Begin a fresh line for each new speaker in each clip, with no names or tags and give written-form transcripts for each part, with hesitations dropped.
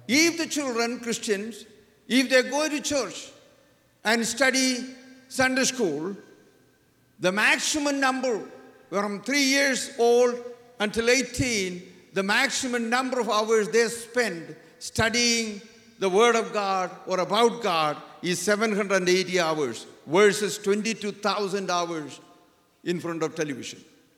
If the children, Christians, if they go to church and study Sunday school, the maximum number from 3 years old until 18, the maximum number of hours they spend studying the Word of God or about God is 780 hours versus 22,000 hours in front of television.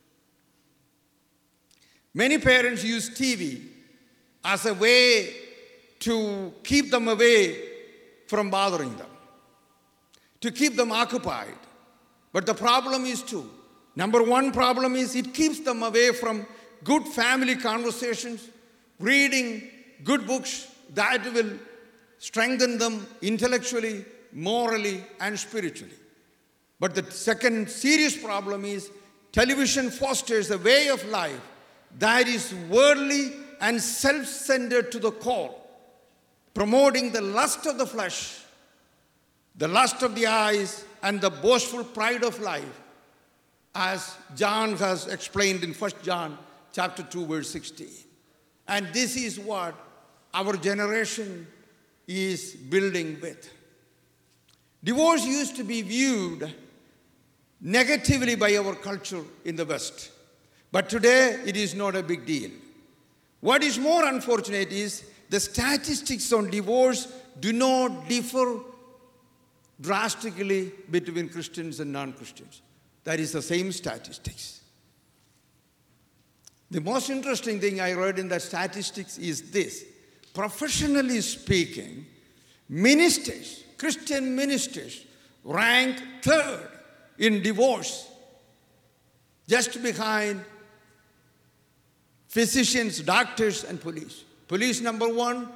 Many parents use TV as a way to keep them away from bothering them, to keep them occupied. But the problem is two. Number one problem is it keeps them away from good family conversations, reading good books that will strengthen them intellectually, morally, and spiritually. But the second serious problem is television fosters a way of life that is worldly and self-centered to the core, promoting the lust of the flesh, the lust of the eyes, and the boastful pride of life, as John has explained in 1 John chapter 2, verse 16. And this is what our generation is building with. Divorce used to be viewed negatively by our culture in the West. But today, it is not a big deal. What is more unfortunate is the statistics on divorce do not differ drastically between Christians and non-Christians. That is the same statistics. The most interesting thing I read in the statistics is this. Professionally speaking, ministers, Christian ministers, rank third in divorce, just behind physicians, doctors, and police. Police number one,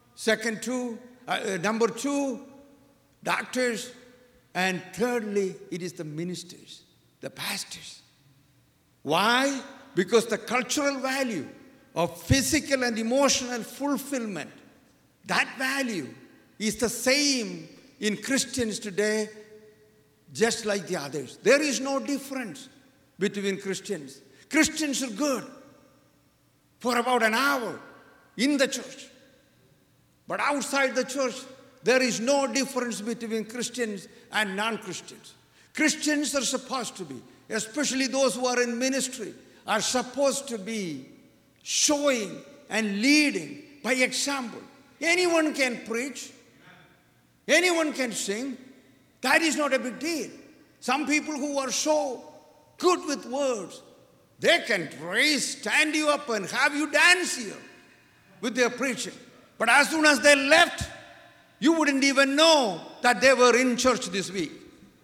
number two, doctors, and thirdly, it is the ministers, the pastors. Why? Because the cultural value of physical and emotional fulfillment, that value is the same in Christians today, just like the others. There is no difference between Christians. Christians are good for about an hour in the church. But outside the church, there is no difference between Christians and non-Christians. Christians are supposed to be, especially those who are in ministry, are supposed to be showing and leading by example. Anyone can preach. Anyone can sing. That is not a big deal. Some people who are so good with words, they can praise, stand you up and have you dance here with their preaching. But as soon as they left, you wouldn't even know that they were in church this week.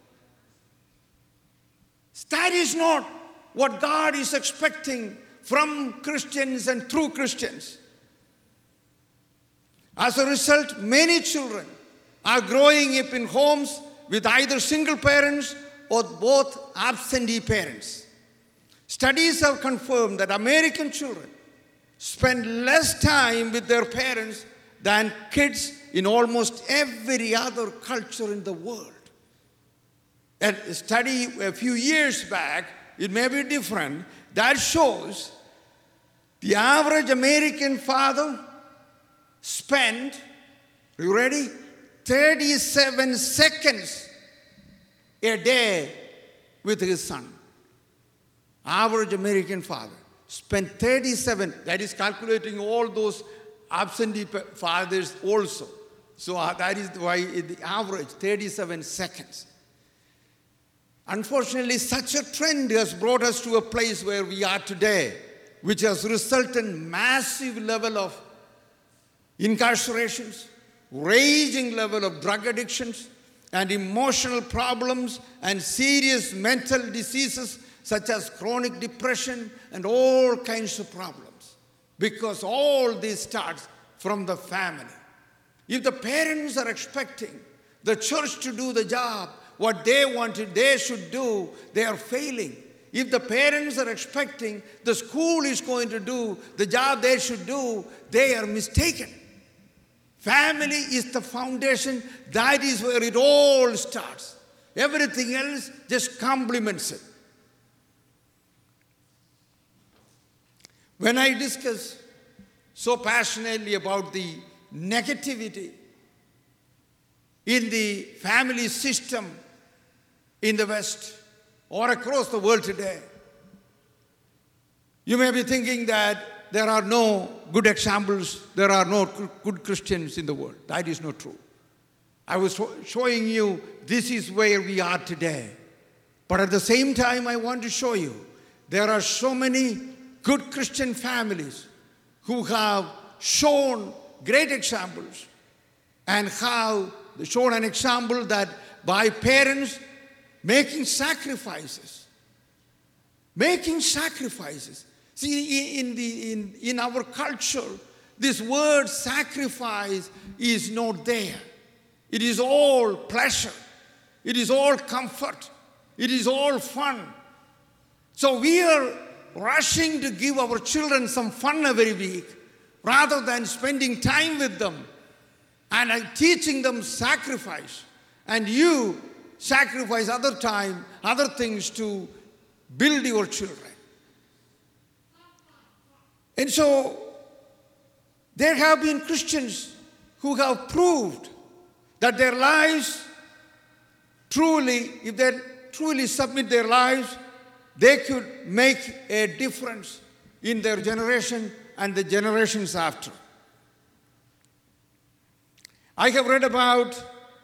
That is not what God is expecting from Christians and through Christians. As a result, many children are growing up in homes with either single parents or both absentee parents. Studies have confirmed that American children spend less time with their parents than kids in almost every other culture in the world. A study a few years back, it may be different, that shows the average American father spent, are you ready? 37 seconds a day with his son. Average American father spent 37, that is calculating all those absentee fathers also. So that is why the average, 37 seconds. Unfortunately, such a trend has brought us to a place where we are today, which has resulted in massive level of incarcerations, raging level of drug addictions, and emotional problems, and serious mental diseases such as chronic depression and all kinds of problems. Because all this starts from the family. If the parents are expecting the church to do the job, what they wanted they should do, they are failing. If the parents are expecting the school is going to do the job they should do, they are mistaken. Family is the foundation. That is where it all starts. Everything else just complements it. When I discuss so passionately about the negativity in the family system in the West or across the world today. You may be thinking that there are no good examples, there are no good Christians in the world. That is not true. I was showing you this is where we are today. But at the same time, I want to show you there are so many good Christian families who have shown great examples and have shown an example that by parents making sacrifices. See, in our culture, this word sacrifice is not there. It is all pleasure. It is all comfort. It is all fun. So we are rushing to give our children some fun every week rather than spending time with them and teaching them sacrifice. And you sacrifice other time, other things to build your children. And so there have been Christians who have proved that their lives truly, if they truly submit their lives, they could make a difference in their generation and the generations after. I have read about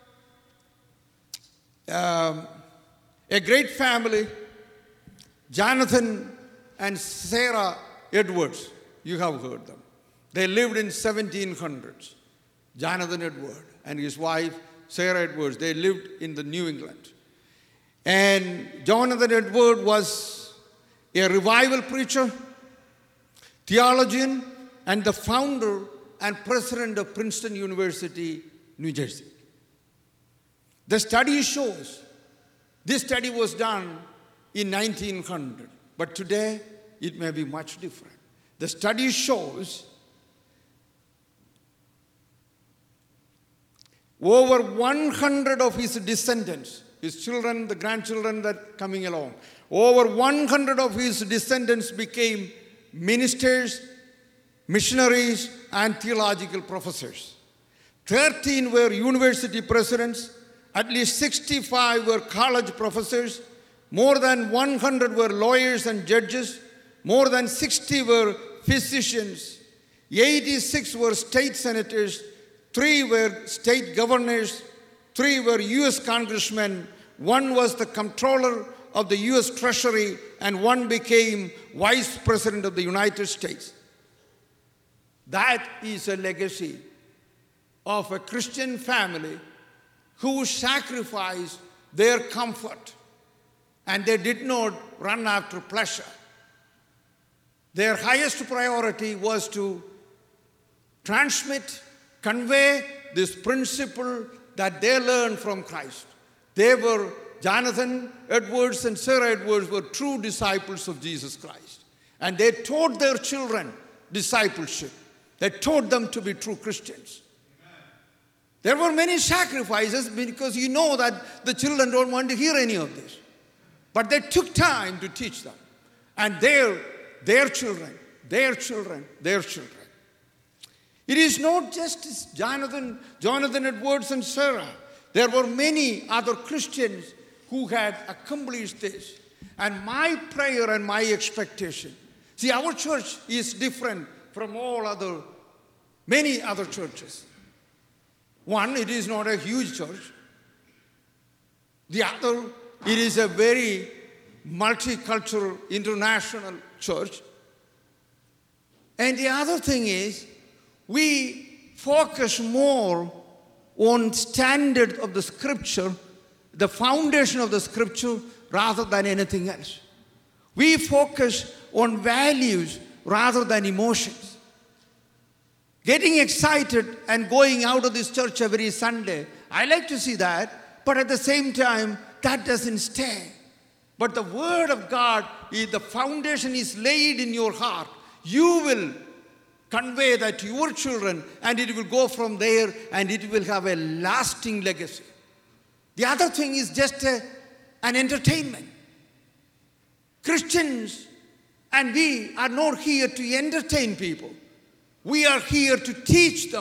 a great family, Jonathan and Sarah Edwards. You have heard them. They lived in 1700s. Jonathan Edwards and his wife, Sarah Edwards, they lived in the New England. And Jonathan Edwards was a revival preacher, theologian, and the founder and president of Princeton University, New Jersey. The study shows, this study was done in 1900, but today it may be much different. The study shows over 100 of his descendants, his children, the grandchildren that coming along, over 100 of his descendants became ministers, missionaries, and theological professors. 13 were university presidents, at least 65 were college professors, more than 100 were lawyers and judges, more than 60 were physicians, 86 were state senators, 3 were state governors, 3 were U.S. congressmen, 1 was the comptroller of the U.S. Treasury, and 1 became vice president of the United States. That is a legacy of a Christian family who sacrificed their comfort and they did not run after pleasure. Their highest priority was to transmit, convey this principle that they learned from Christ. Jonathan Edwards and Sarah Edwards were true disciples of Jesus Christ. And they taught their children discipleship. They taught them to be true Christians. There were many sacrifices because you know that the children don't want to hear any of this. But they took time to teach them. And their children. It is not just Jonathan Edwards and Sarah. There were many other Christians who had accomplished this. And my prayer and my expectation, see, our church is different from many other churches. One, it is not a huge church. The other, it is a very multicultural, international church. And the other thing is, we focus more on standard of the Scripture, the foundation of the Scripture, rather than anything else. We focus on values rather than emotions. Getting excited and going out of this church every Sunday, I like to see that, but at the same time, that doesn't stay. But the Word of God, the foundation is laid in your heart. You will convey that to your children, and it will go from there, and it will have a lasting legacy. The other thing is just an entertainment. Christians and we are not here to entertain people. We are here to teach them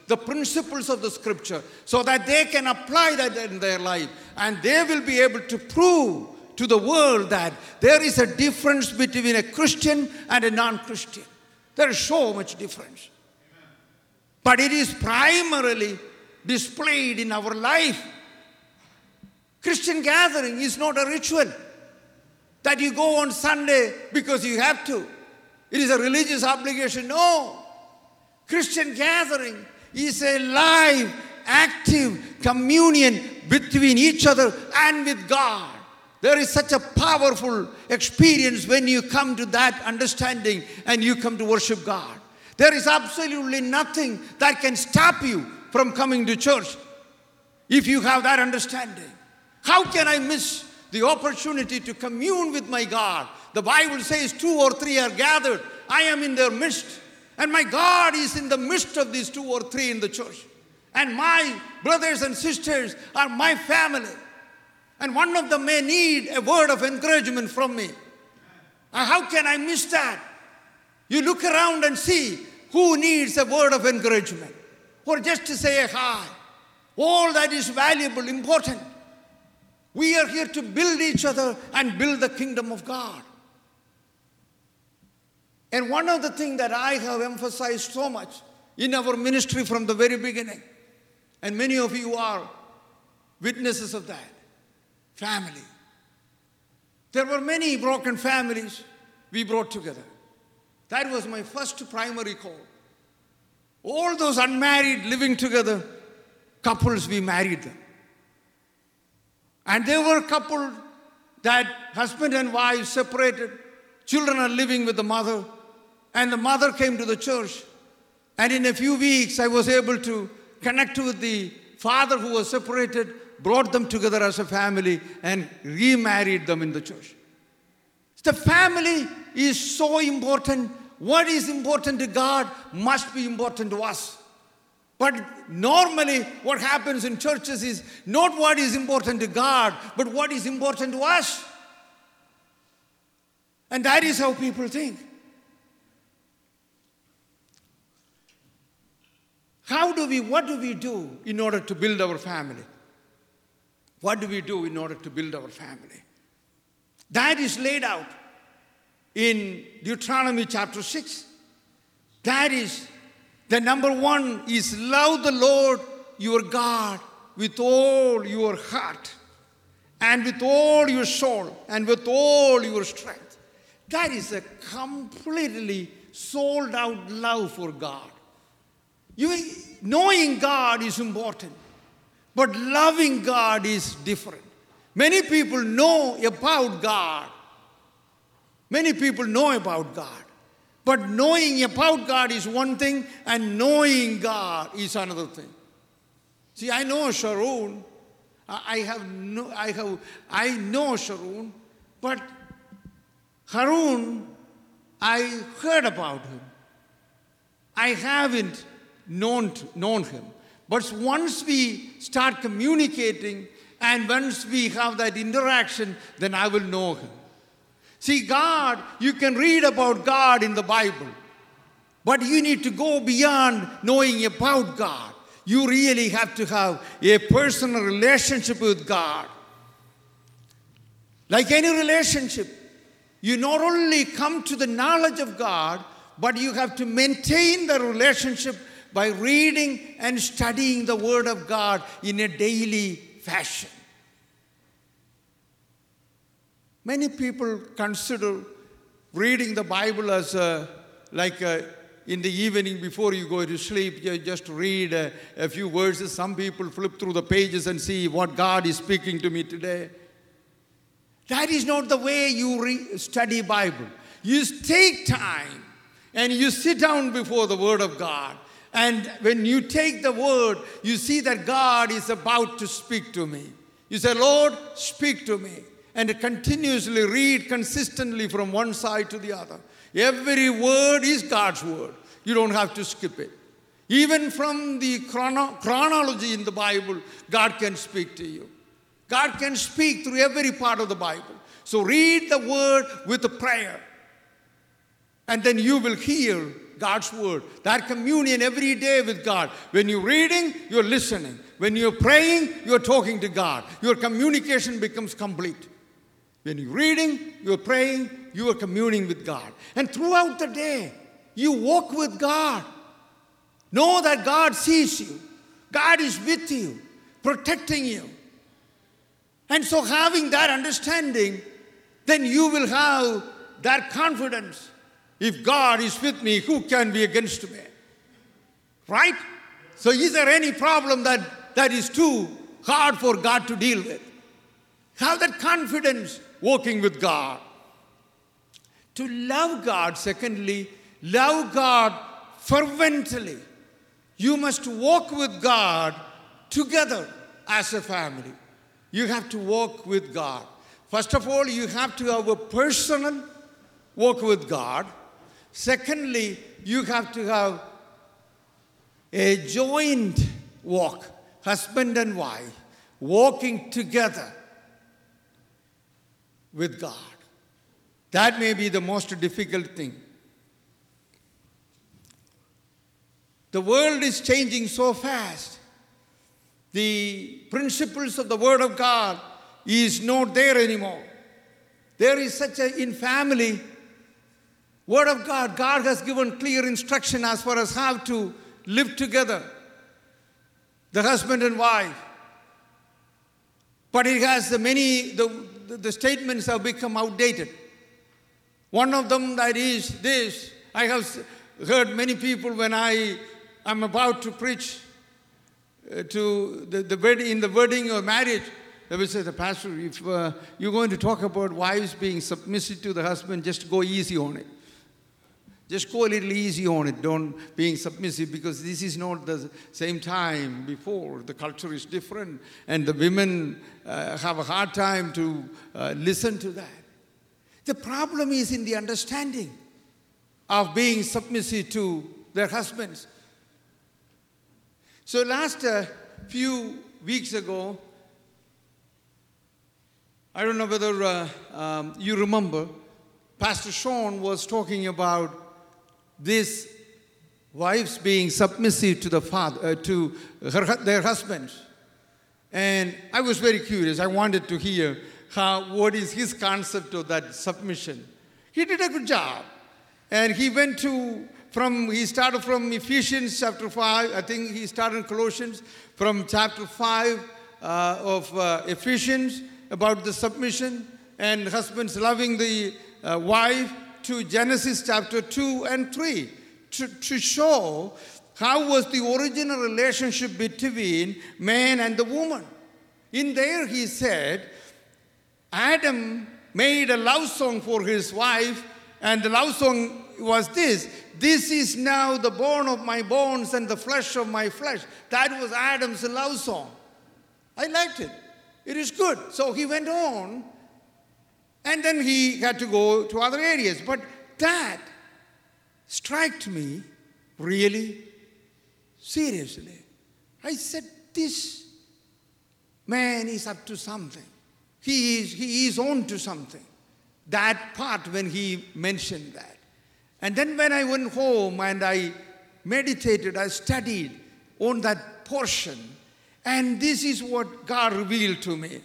the principles of the scripture so that they can apply that in their life. And they will be able to prove to the world that there is a difference between a Christian and a non-Christian. There is so much difference. But it is primarily displayed in our life. Christian gathering is not a ritual that you go on Sunday because you have to. It is a religious obligation. No. Christian gathering is a live, active communion between each other and with God. There is such a powerful experience when you come to that understanding and you come to worship God. There is absolutely nothing that can stop you from coming to church if you have that understanding. How can I miss the opportunity to commune with my God? The Bible says 2 or 3 are gathered. I am in their midst. And my God is in the midst of these 2 or 3 in the church. And my brothers and sisters are my family. And one of them may need a word of encouragement from me. How can I miss that? You look around and see who needs a word of encouragement or just to say a hi. All that is valuable, important. We are here to build each other and build the kingdom of God. And one of the things that I have emphasized so much in our ministry from the very beginning, and many of you are witnesses of that, family. There were many broken families we brought together. That was my first primary call. All those unmarried living together, couples, we married them. And there were couples that husband and wife separated, children are living with the mother, and the mother came to the church. And in a few weeks, I was able to connect with the father who was separated, brought them together as a family, and remarried them in the church. The family is so important. What is important to God must be important to us. But normally what happens in churches is not what is important to God, but what is important to us. And that is how people think. What do we do in order to build our family? What do we do in order to build our family? That is laid out in Deuteronomy chapter 6. That is, the number 1 is love the Lord your God with all your heart and with all your soul and with all your strength. That is a completely sold out love for God. Knowing God is important, but loving God is different. Many people know about God. Many people know about God. But knowing about God is one thing, and knowing God is another thing. See, I know Sharon. I know Sharon, but Harun, I heard about him. I haven't known him. But once we start communicating and once we have that interaction, then I will know him. See, God, you can read about God in the Bible, but you need to go beyond knowing about God. You really have to have a personal relationship with God. Like any relationship, you not only come to the knowledge of God, but you have to maintain the relationship by reading and studying the Word of God in a daily fashion. Many people consider reading the Bible as in the evening before you go to sleep, you just read a few verses. Some people flip through the pages and see what God is speaking to me today. That is not the way you study Bible. You take time and you sit down before the Word of God. And when you take the Word, you see that God is about to speak to me. You say, Lord, speak to me. And continuously read consistently from one side to the other. Every word is God's word. You don't have to skip it. Even from the chronology in the Bible, God can speak to you. God can speak through every part of the Bible. So read the word with a prayer. And then you will hear God's word. That communion every day with God. When you're reading, you're listening. When you're praying, you're talking to God. Your communication becomes complete. When you're reading, you're praying, you are communing with God. And throughout the day, you walk with God. Know that God sees you. God is with you, protecting you. And so having that understanding, then you will have that confidence. If God is with me, who can be against me? Right? So is there any problem that is too hard for God to deal with? Have that confidence walking with God. To love God, secondly, love God fervently. You must walk with God together as a family. You have to walk with God. First of all, you have to have a personal walk with God. Secondly, you have to have a joint walk, husband and wife, walking together with God. That may be the most difficult thing. The world is changing so fast. The principles of the Word of God is not there anymore. There is such a, in family, Word of God, God has given clear instruction as far as how to live together, the husband and wife. But it has the statements have become outdated. One of them that is this. I have heard many people when I am about to preach to in the wedding or marriage, they will say, the pastor, if you're going to talk about wives being submissive to the husband, just go easy on it. Just go a little easy on it, don't being submissive, because this is not the same time before. The culture is different, and the women have a hard time to listen to that. The problem is in the understanding of being submissive to their husbands. So last few weeks ago, I don't know whether you remember, Pastor Sean was talking about these wives being submissive to the father, their husbands. And I was very curious. I wanted to hear what is his concept of that submission. He did a good job. And he went he started from Ephesians chapter 5. I think he started in Colossians, from chapter 5 of Ephesians about the submission and husbands loving the wife, to Genesis chapter 2 and 3 to show how was the original relationship between man and the woman. In there he said, Adam made a love song for his wife, and the love song was this: "This is now the bone of my bones and the flesh of my flesh." That was Adam's love song. I liked it. It is good. So he went on, and then he had to go to other areas. But that struck me really seriously. I said, this man is up to something. He is on to something. That part when he mentioned that. And then when I went home and I meditated, I studied on that portion, and this is what God revealed to me.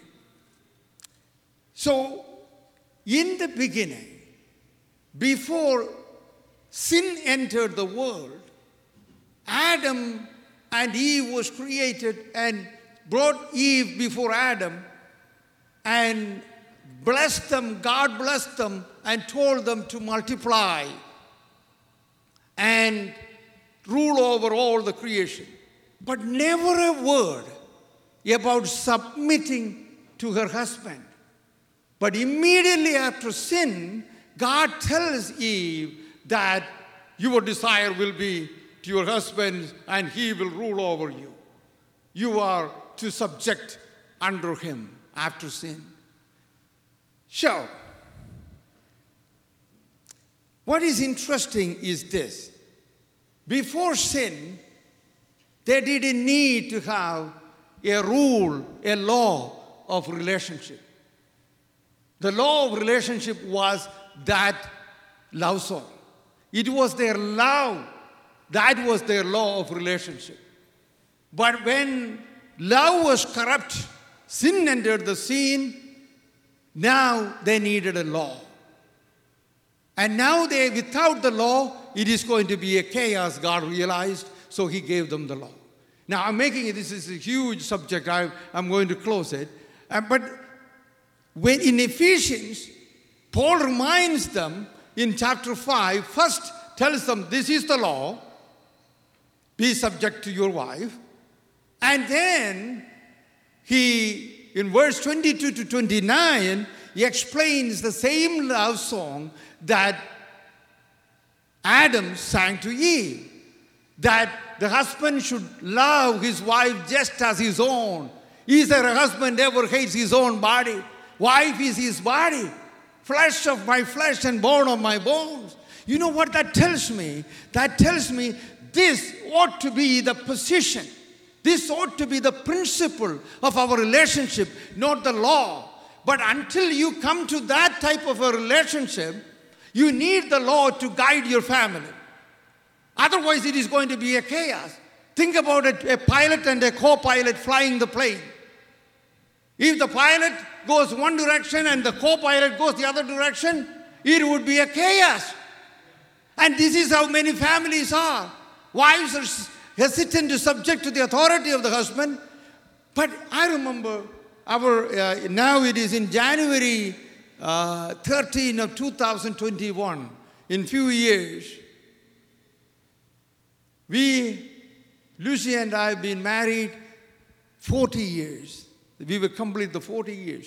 So, in the beginning, before sin entered the world, Adam and Eve was created and brought Eve before Adam and blessed them. God blessed them and told them to multiply and rule over all the creation. But never a word about submitting to her husband. But immediately after sin, God tells Eve that your desire will be to your husband and he will rule over you. You are to subject under him after sin. So, what is interesting is this. Before sin, they didn't need to have a rule, a law of relationship. The law of relationship was that love song. It was their love. That was their law of relationship. But when love was corrupt, sin entered the scene, now they needed a law. And now without the law, it is going to be a chaos, God realized, so he gave them the law. Now I'm making it, this is a huge subject, I'm going to close it. But when in Ephesians, Paul reminds them in chapter 5, first tells them this is the law, be subject to your wife. And then he, in verse 22 to 29, he explains the same love song that Adam sang to Eve. That the husband should love his wife just as his own. Is there a husband ever hates his own body? Wife is his body. Flesh of my flesh and bone of my bones. You know what that tells me? That tells me this ought to be the position. This ought to be the principle of our relationship, not the law. But until you come to that type of a relationship, you need the law to guide your family. Otherwise, it is going to be a chaos. Think about it, a pilot and a co-pilot flying the plane. If the pilot goes one direction and the co-pilot goes the other direction, it would be a chaos. And this is how many families are. Wives are hesitant to subject to the authority of the husband. But I remember now it is in January 13 of 2021, in few years, Lucy and I have been married 40 years. We will complete the 40 years.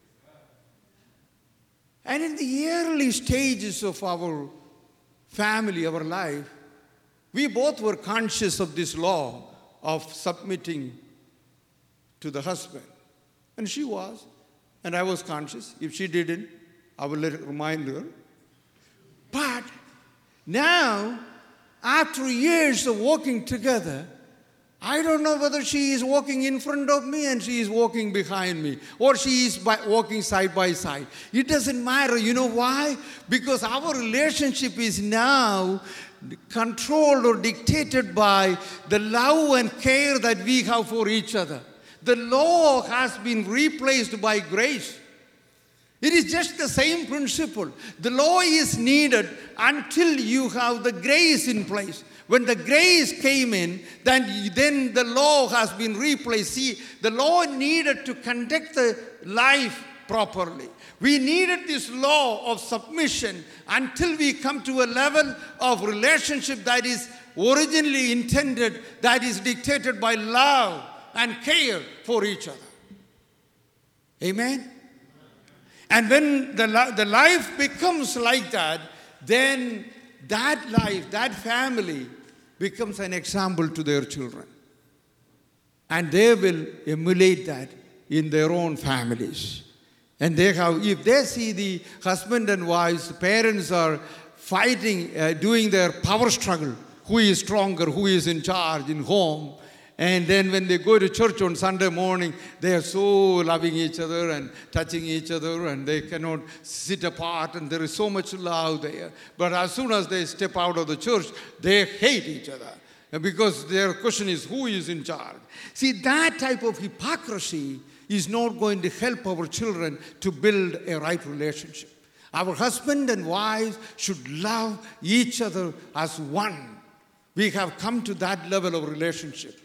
And in the early stages of our family, our life, we both were conscious of this law of submitting to the husband. And she was, and I was conscious. If she didn't, I will remind her. But now, after years of walking together, I don't know whether she is walking in front of me and she is walking behind me, or she is walking side by side. It doesn't matter. You know why? Because our relationship is now controlled or dictated by the love and care that we have for each other. The law has been replaced by grace. It is just the same principle. The law is needed until you have the grace in place. When the grace came in, then the law has been replaced. See, the law needed to conduct the life properly. We needed this law of submission until we come to a level of relationship that is originally intended, that is dictated by love and care for each other. Amen? And when the life becomes like that, then that life, that family becomes an example to their children. And they will emulate that in their own families. And if they see the husband and wives, parents are fighting, doing their power struggle, who is stronger, who is in charge in home. And then when they go to church on Sunday morning, they are so loving each other and touching each other, and they cannot sit apart, and there is so much love there. But as soon as they step out of the church, they hate each other. Because their question is, who is in charge? See, that type of hypocrisy is not going to help our children to build a right relationship. Our husband and wives should love each other as one. We have come to that level of relationship.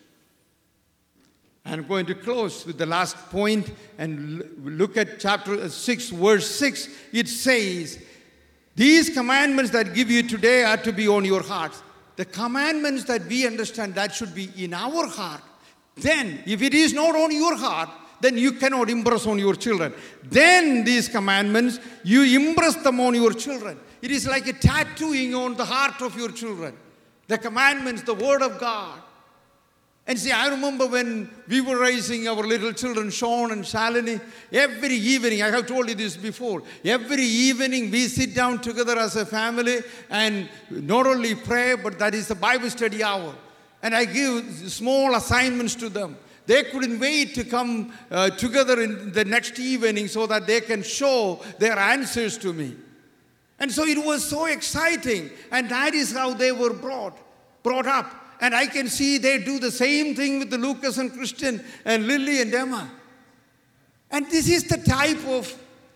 I'm going to close with the last point and look at chapter 6, verse 6. It says, these commandments that give you today are to be on your hearts. The commandments that we understand, that should be in our heart. Then, if it is not on your heart, then you cannot impress on your children. Then these commandments, you impress them on your children. It is like a tattooing on the heart of your children. The commandments, the word of God. And see, I remember when we were raising our little children, Sean and Shalini, every evening, I have told you this before, every evening we sit down together as a family and not only pray, but that is the Bible study hour. And I give small assignments to them. They couldn't wait to come together in the next evening so that they can show their answers to me. And so it was so exciting. And that is how they were brought up. And I can see they do the same thing with the Lucas and Christian and Lily and Emma. And this is the type of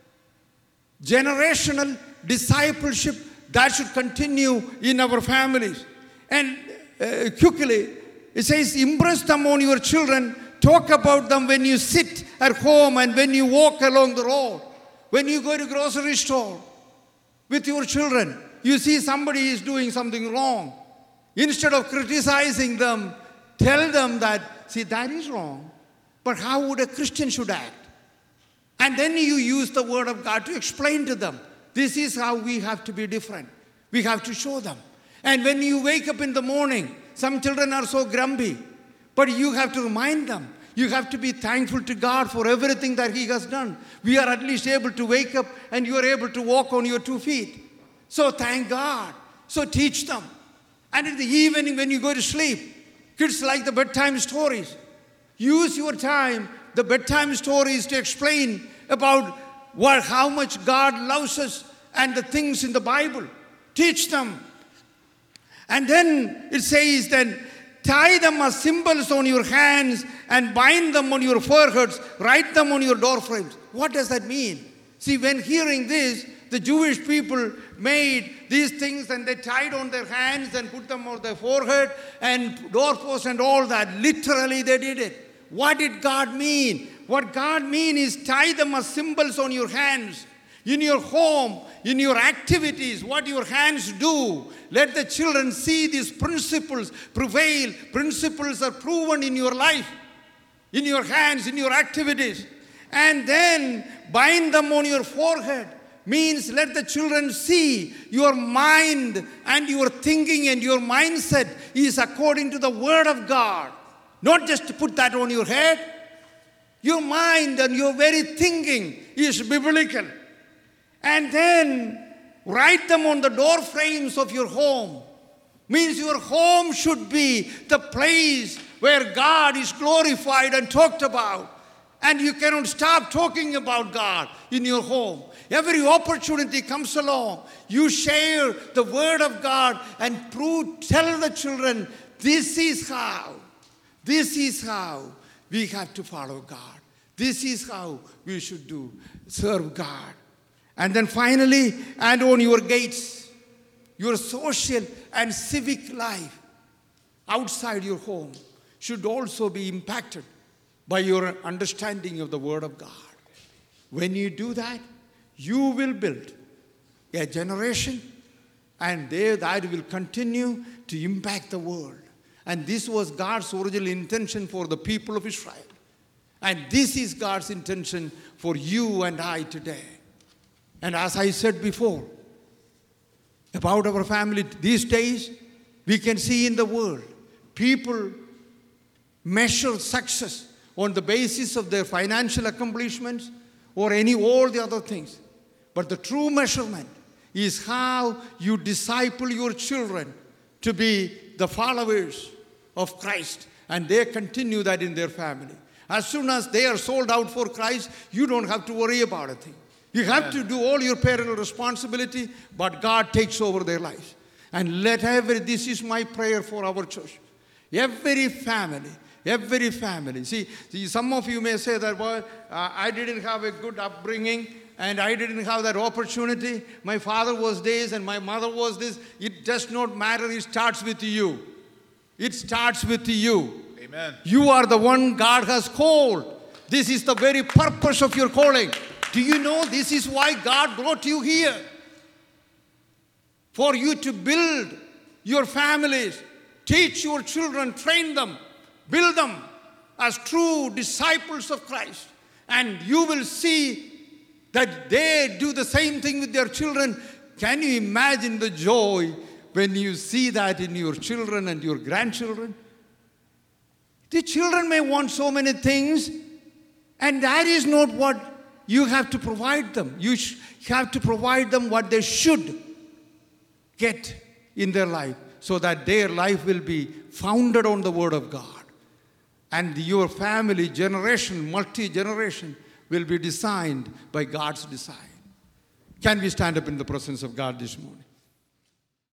generational discipleship that should continue in our families. And quickly, it says, impress them on your children. Talk about them when you sit at home and when you walk along the road. When you go to grocery store with your children, you see somebody is doing something wrong. Instead of criticizing them, tell them that, see, that is wrong. But how would a Christian should act? And then you use the word of God to explain to them. This is how we have to be different. We have to show them. And when you wake up in the morning, some children are so grumpy, but you have to remind them. You have to be thankful to God for everything that He has done. We are at least able to wake up and you are able to walk on your 2 feet. So thank God. So teach them. And in the evening when you go to sleep, kids like the bedtime stories. Use your time, the bedtime stories, to explain about how much God loves us and the things in the Bible. Teach them. And then it says, then tie them as symbols on your hands and bind them on your foreheads, write them on your door frames. What does that mean? See, when hearing this, the Jewish people made these things and they tied on their hands and put them on their forehead and doorposts and all that. Literally they did it. What did God mean? What God means is tie them as symbols on your hands. In your home, in your activities, what your hands do. Let the children see these principles prevail. Principles are proven in your life, in your hands, in your activities. And then bind them on your forehead. Means let the children see your mind and your thinking and your mindset is according to the Word of God. Not just to put that on your head. Your mind and your very thinking is biblical. And then write them on the door frames of your home. Means your home should be the place where God is glorified and talked about. And you cannot stop talking about God in your home. Every opportunity comes along. You share the Word of God and tell the children, this is how we have to follow God. This is how we should serve God. And then finally, and on your gates, your social and civic life outside your home should also be impacted by your understanding of the Word of God. When you do that, you will build a generation and that will continue to impact the world. And this was God's original intention for the people of Israel. And this is God's intention for you and I today. And as I said before, about our family, these days, we can see in the world, people measure success on the basis of their financial accomplishments or all the other things. But the true measurement is how you disciple your children to be the followers of Christ. And they continue that in their family. As soon as they are sold out for Christ, you don't have to worry about a thing. You have to do all your parental responsibility, but God takes over their lives. And this is my prayer for our church. Every family. See, some of you may say that, well, I didn't have a good upbringing and I didn't have that opportunity. My father was this and my mother was this. It does not matter. It starts with you. It starts with you.
Amen.
You are the one God has called. This is the very purpose of your calling. Do you know this is why God brought you here? For you to build your families, teach your children, train them, build them as true disciples of Christ. And you will see that they do the same thing with their children. Can you imagine the joy when you see that in your children and your grandchildren? The children may want so many things, and that is not what you have to provide them. You have to provide them what they should get in their life so that their life will be founded on the Word of God. And your family, generation, multi-generation, will be designed by God's design. Can we stand up in the presence of God this morning?